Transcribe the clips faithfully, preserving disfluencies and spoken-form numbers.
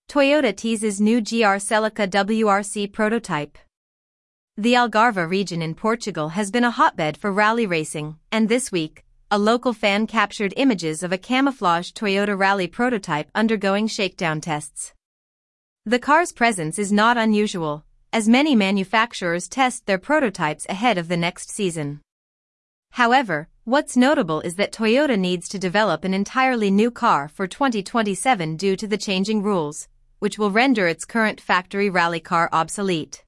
Toyota teases new G R Celica W R C prototype. The Algarve region in Portugal has been a hotbed for rally racing, and this week, a local fan captured images of a camouflaged Toyota rally prototype undergoing shakedown tests. The car's presence is not unusual, as many manufacturers test their prototypes ahead of the next season. However, what's notable is that Toyota needs to develop an entirely new car for twenty twenty-seven due to the changing rules, which will render its current factory rally car obsolete.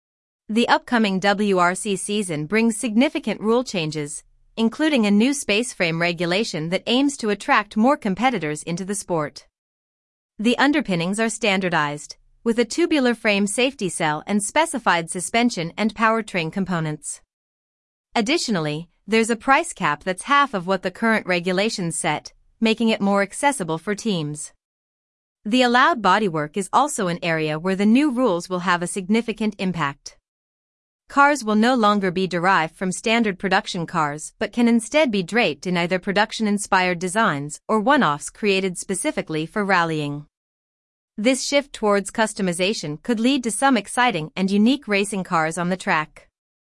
The upcoming W R C season brings significant rule changes, including a new space frame regulation that aims to attract more competitors into the sport. The underpinnings are standardized, with a tubular frame safety cell and specified suspension and powertrain components. Additionally, there's a price cap that's half of what the current regulations set, making it more accessible for teams. The allowed bodywork is also an area where the new rules will have a significant impact. Cars will no longer be derived from standard production cars but can instead be draped in either production-inspired designs or one-offs created specifically for rallying. This shift towards customization could lead to some exciting and unique racing cars on the track.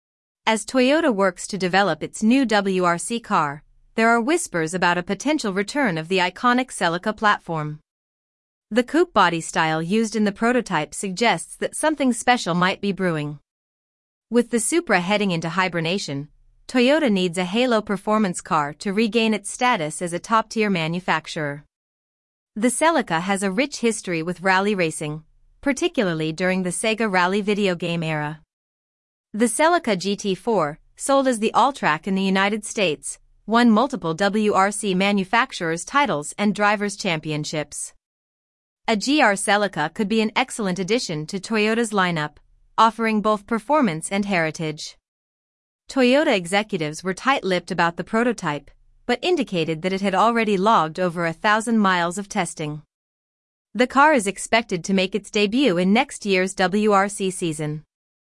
As Toyota works to develop its new W R C car, there are whispers about a potential return of the iconic Celica platform. The coupe body style used in the prototype suggests that something special might be brewing. With the Supra heading into hibernation, Toyota needs a halo performance car to regain its status as a top-tier manufacturer. The Celica has a rich history with rally racing, particularly during the Sega Rally video game era. The Celica G T four, sold as the Alltrack in the United States, won multiple W R C manufacturers' titles and drivers' championships. A G R Celica could be an excellent addition to Toyota's lineup, offering both performance and heritage. Toyota executives were tight-lipped about the prototype, but indicated that it had already logged over a thousand miles of testing. The car is expected to make its debut in next year's W R C season.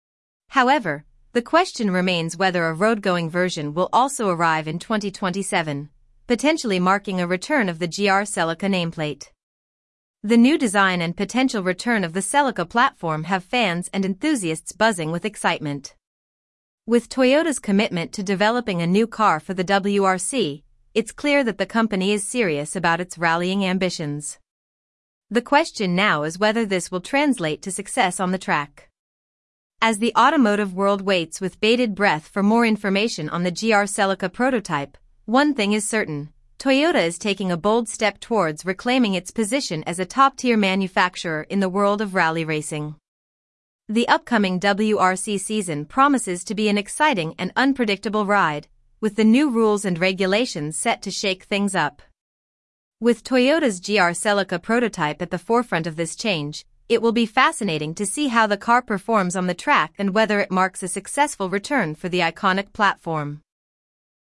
However, the question remains whether a road-going version will also arrive in twenty twenty-seven, potentially marking a return of the G R Celica nameplate. The new design and potential return of the Celica platform have fans and enthusiasts buzzing with excitement. With Toyota's commitment to developing a new car for the W R C, it's clear that the company is serious about its rallying ambitions. The question now is whether this will translate to success on the track. As the automotive world waits with bated breath for more information on the G R Celica prototype, one thing is certain: Toyota is taking a bold step towards reclaiming its position as a top-tier manufacturer in the world of rally racing. The upcoming W R C season promises to be an exciting and unpredictable ride, with the new rules and regulations set to shake things up. With Toyota's G R Celica prototype at the forefront of this change, it will be fascinating to see how the car performs on the track and whether it marks a successful return for the iconic platform.